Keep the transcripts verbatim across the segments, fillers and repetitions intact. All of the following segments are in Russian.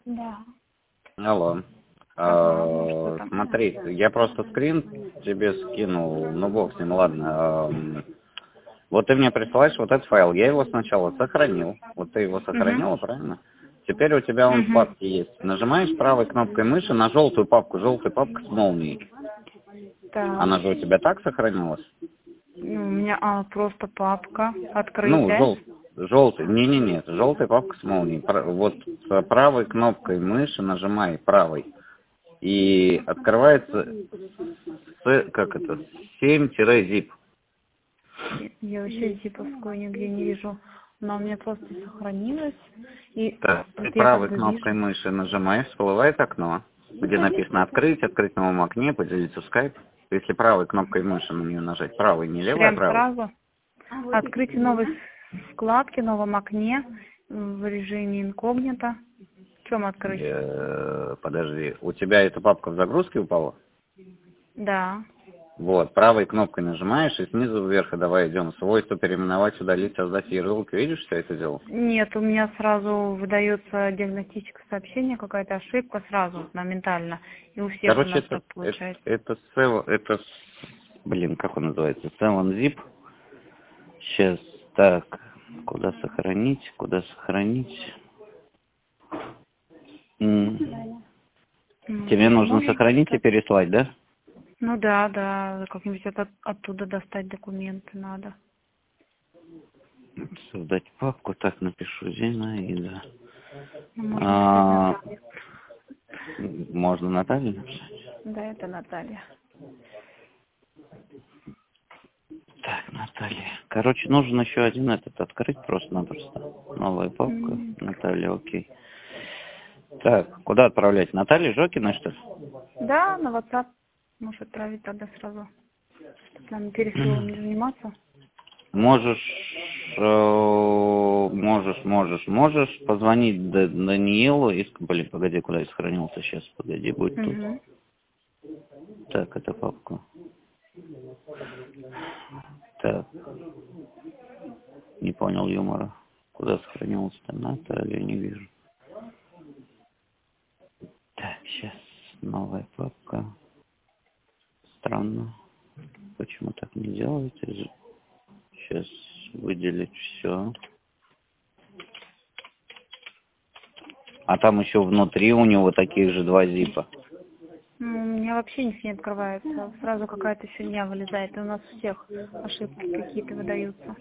Да. Алло. Ага, ну что А, там? смотри, я просто скрин тебе скинул, ну бог с ним, ладно. Ам, Вот ты мне присылаешь вот этот файл, я его сначала сохранил. Вот ты его Угу. сохранила, правильно? Теперь у тебя он в Угу. папке есть. Нажимаешь правой кнопкой мыши на желтую папку, желтая папка с молнией. Так. Она же у тебя так сохранилась? Ну, у меня а, просто папка Ну, открытая. жел... желтый, не-не-не, желтая папка с молнией. Пра- Вот с правой кнопкой мыши нажимай правой. И открывается, с, как это, семь-zip. Я вообще зиповскую нигде не вижу. Она у меня просто сохранилась. И Так, вот я как правой бы кнопкой вижу. мыши нажимаешь, всплывает окно, где написано «Открыть», «Открыть в новом окне», «Поделиться в скайп». Если правой кнопкой мыши на нее нажать, правой, не левой, а Прям правой. сразу. Открытие новой вкладки, в новом окне в режиме инкогнито. В чем открыть? Э, Подожди, у тебя эта папка в загрузке упала? Да. Вот, правой кнопкой нажимаешь, и снизу вверх, и давай идем. Свойства переименовать, удалить, создать ярлык. Видишь, все это дело? Нет, у меня сразу выдается диагностическое сообщение, какая-то ошибка сразу, вот, моментально. И у всех у Короче, нас это, так это, получается. это, seven- это, блин, как он называется? seven-zip. Сейчас, так, куда сохранить, куда сохранить? М, Ну, Тебе вы нужно можете сохранить и так. переслать, да? Ну да, да, как-нибудь от, оттуда достать документы надо. Создать папку, так напишу, Зинаида. Ну, можно написать А, Наталья. можно Наталья написать? Да, это Наталья. Так, Наталья. Короче, нужен еще один этот открыть просто-напросто. Новая папка. М, Наталья, окей. Так, куда отправлять? Наталья Жокина, что ли? Да, на WhatsApp можешь отправить тогда сразу, чтобы нам пересылом не заниматься. Можешь, э, можешь, можешь, можешь позвонить Д- Даниилу и... ск- Блин, погоди, куда я сохранился сейчас? Погоди, будет тут. Угу. Так, это папка. Так, не понял юмора. Куда сохранился-то? Наталья, не вижу. Так, сейчас новая папка. Странно. Почему так не делаете? Сейчас выделить все. А там еще внутри у него таких же два зипа. Ну, у меня вообще ничего не открывается. Сразу какая-то фигня вылезает. И у нас у всех ошибки какие-то выдаются.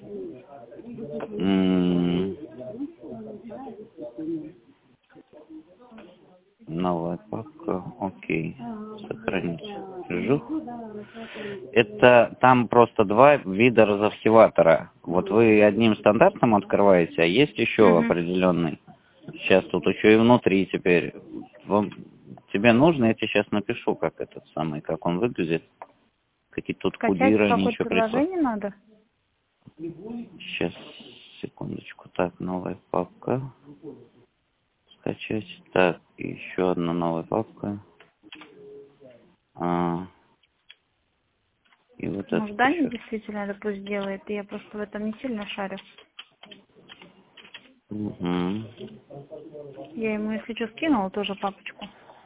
М, Новая папка. Окей. Сохранить. Жух. Это там просто два вида разархиватора. Вот вы одним стандартным открываете, а есть еще Угу. определенный. Сейчас тут еще и внутри теперь. Вам, тебе нужно, я тебе сейчас напишу, как этот самый, как он выглядит. Какие-то тут Скачать кудиры они какое-то еще прислали. приложение надо? Сейчас, секундочку. Так, новая папка. Скачать. Так, еще одна новая папка. А, и вот этот Может, Даня еще. действительно это пусть делает. Я просто в этом не сильно шарю. Угу. Я ему, если что, скинула тоже папочку.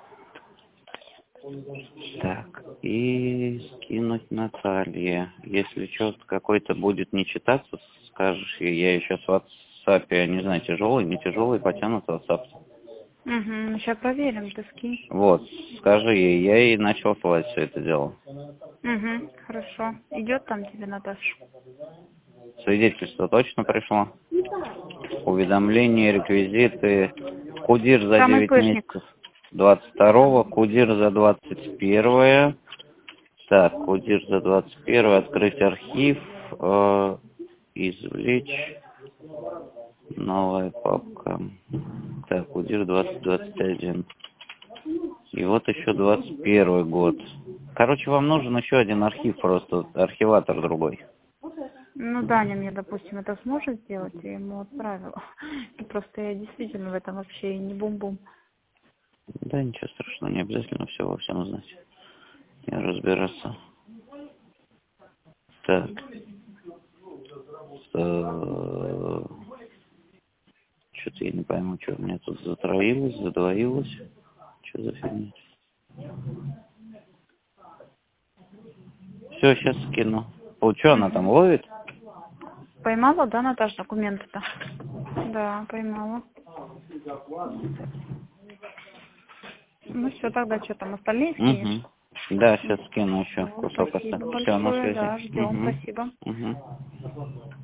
Так, и скинуть Наталье. Если что-то какой-то будет не читаться, скажешь ей. Я еще с WhatsApp, я не знаю, тяжелый, не тяжелый, потянут WhatsApp. Угу. Ну, сейчас проверим, ты скинь. Вот, скажи ей, я ей начал слать все это дело. Угу. Хорошо. Идет там тебе, Наташа? Свидетельство точно пришло? Уведомления, реквизиты. Кудир за Там девять ИПшник. месяцев двадцать второго, Кудир за двадцать первое. Так, Кудир за двадцать первое, открыть архив, э, извлечь, новая папка. Так, Кудир двадцать двадцать один. И вот еще двадцать первый год. Короче, вам нужен еще один архив, просто архиватор другой. Ну, Даня мне, допустим, это сможет сделать, я ему отправила. И просто я действительно в этом вообще не бум-бум. Да, ничего страшного, не обязательно все во всем знать. Я разбираться. Так. Что Что-то я не пойму, что у меня тут затроилось, задвоилось. Что за фигня? Все, сейчас скину. Вот что она там ловит? Поймала, да, Наташа, документы-то? Да, поймала. Ну все, тогда что там, остальные скинешь? Угу. Да, сейчас скину еще Ну, кусок спасибо остался. Все, на большое, связи. да, ждем, Угу. спасибо. Угу.